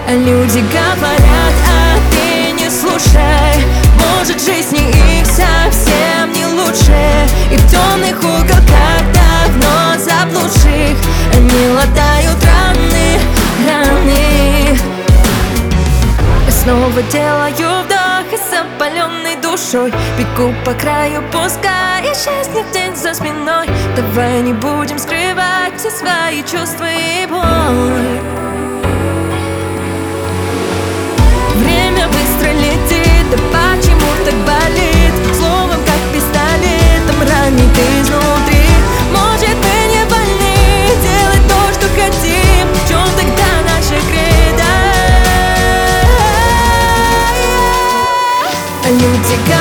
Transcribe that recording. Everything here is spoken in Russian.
Люди говорят, а ты не слушай. Может, жизнь их совсем не лучше. И в темных уголках давно заблудших они латают раны, раны. Снова делаю вдох и с опаленной душой бегу по краю, пускай исчезнет день за спиной. Давай не будем скрывать все свои чувства и боль. Время быстро летит, да почему так болит? Словом, как пистолетом ранит изнутри. Может, мы не больны делать то, что хотим. В чем тогда наша кредо? Люди